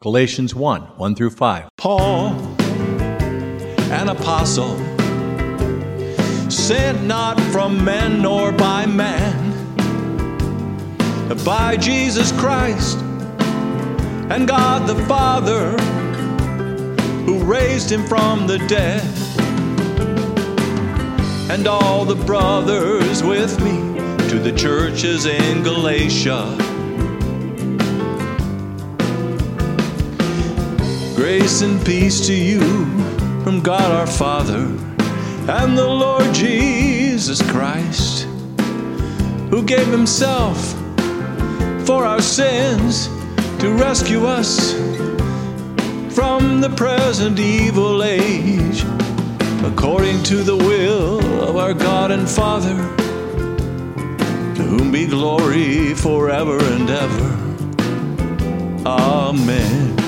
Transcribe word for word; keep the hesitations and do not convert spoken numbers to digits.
Galatians one, one through five. Paul, an apostle, sent not from men nor by man, but by Jesus Christ and God the Father, who raised him from the dead, and all the brothers with me to the churches in Galatia. Grace and peace to you from God our Father and the Lord Jesus Christ, who gave himself for our sins to rescue us from the present evil age, according to the will of our God and Father, to whom be glory forever and ever. Amen.